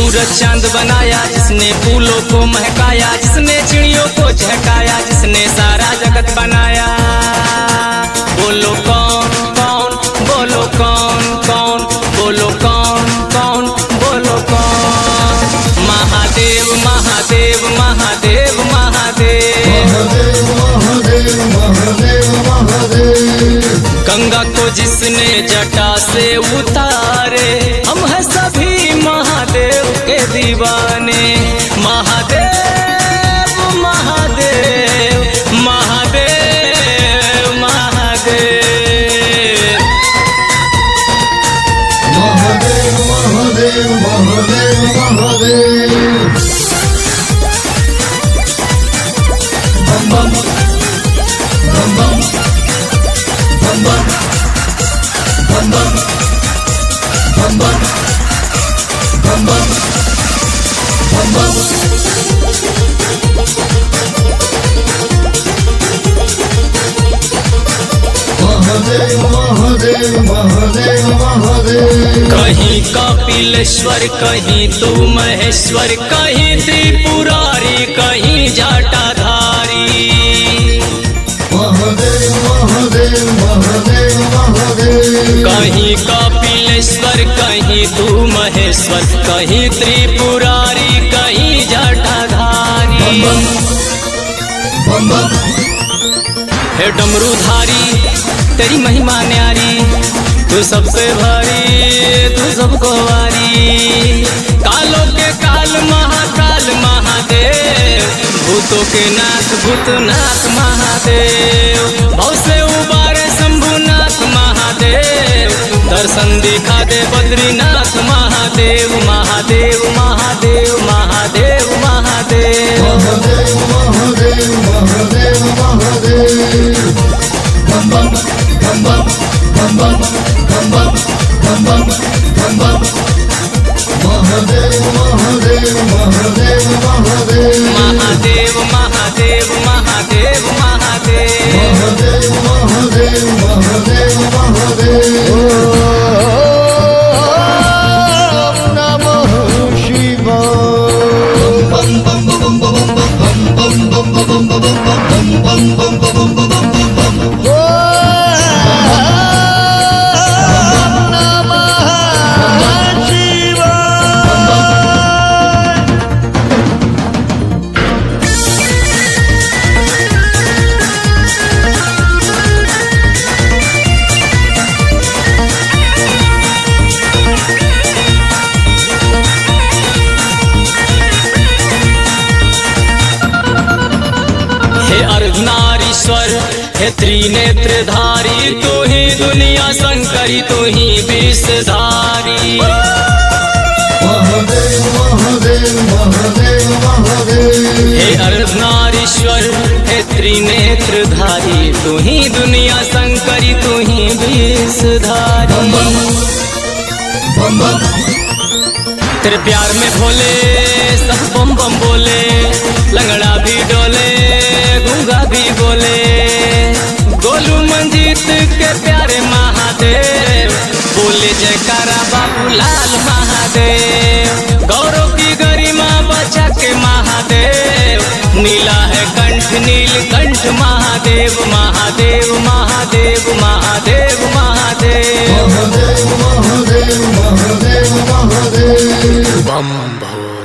सूरज चांद बनाया, जिसने फूलों को महकाया, जिसने चिड़ियों को चहकाया, जिसने सारा जगत बनाया। बोलो कौन कौन, बोलो कौन कौन, बोलो कौन कौन, बोलो कौन। महादेव महादेव महादेव महादेव महादेव महादेव महादेव। गंगा को जिसने जटा से उतारे, हम हैं सभी महादेव के दीवाने। महादेव महादेव महादेव महादेव। महादेव महादेव महादेव महादेव। बम बम बम बम बम बम बम बम बम बम बम बम बम बम। महादेव महादेव महादेव महादेव। कहीं कपिलेश्वर, कहीं तू महेश्वर, कहीं त्रिपुरारी, कहीं जटाधारी। महादेव महादेव महादेव महादेव। कहीं कपिलेश्वर, कहीं तू महेश्वर, कहीं त्रिपुरारी, कहीं जटाधारी। बम बम हे डमरूधारी तेरी महिमा न्यारी, तू सबसे भारी तू सबको वारी। कालों के काल महाकाल महादेव, भूतों के नाथ भूतनाथ महादेव। भव से उबारे शंभुनाथ महादेव, दर्शन दिखा दे बद्रीनाथ महादेव। महादेव महादेव महादेव महादेव। महादेव महादेव महादेव महादेव। बम बम बम बम बम बम बम बम बम बम बम। महादेव महादेव महादेव महादेव। महादेव महादेव महादेव महादेव। महादेव महादेव महादेव महादेव। ओम नमः शिवाय। बम बम बम बम बम बम बम बम बम बम बम बम बम। अर्धनारीश्वर हे त्रिनेत्रधारी, तू ही दुनिया शंकरी, तू ही विषधारी। महादेव महादेव महादेव महादेव। हे अर्धनारीश्वर हे त्रिनेत्रधारी, तू ही दुनिया शंकरी, तू ही विषधारी। बम बम तेरे प्यार में भोले सब बम बम बोले, लंगड़ा भी डोले गूंगा भी बोले। गोलू मंजीत के प्यारे महादेव, बोले जयकारा बाबूलाल महादेव। गौरव की गरिमा बचा के महादेव, नीला है कंठ नीलकंठ महादेव। महादेव महादेव महादेव महादेव। महादेव महादेव महादेव महादेव। बम भो।